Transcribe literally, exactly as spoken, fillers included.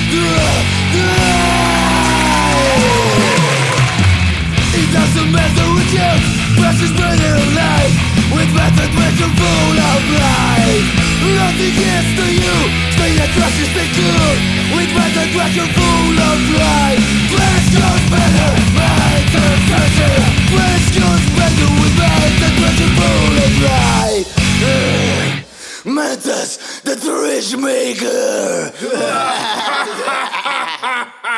It doesn't matter with you, precious burden of life. With method when you're full of life. Nothing gets to you, stay the trash is the good. With method when you're full of life. Flesh goes better, method treasure. Flesh goes better with method when you're full of life. Mantas, the trash maker.